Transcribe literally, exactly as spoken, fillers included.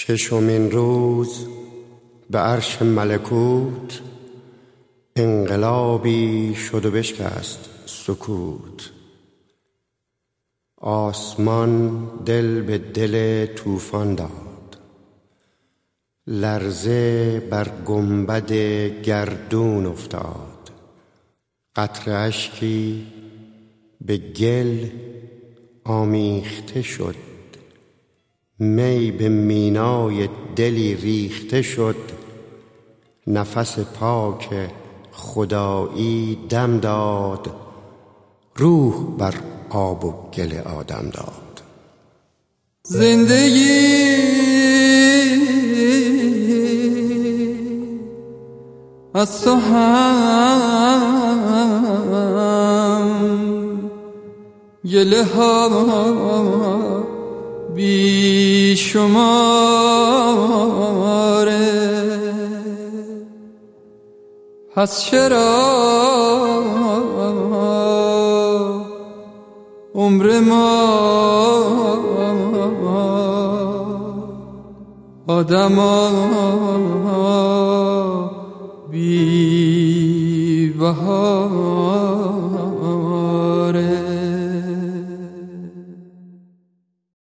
ششمین روز به عرش ملکوت انقلابی شد و بشکست سکوت. آسمان دل به دل طوفان داد، لرزه بر گنبد گردون افتاد. قطره اشکی به گل آمیخته شد، می به مینای دلی ریخته شد. نفس پاک خدایی دم داد، روح بر آب و گل آدم داد. زندگی از تو هم گله ها بی شماره، پس چرا عمر ما آدم ها بی بهاره؟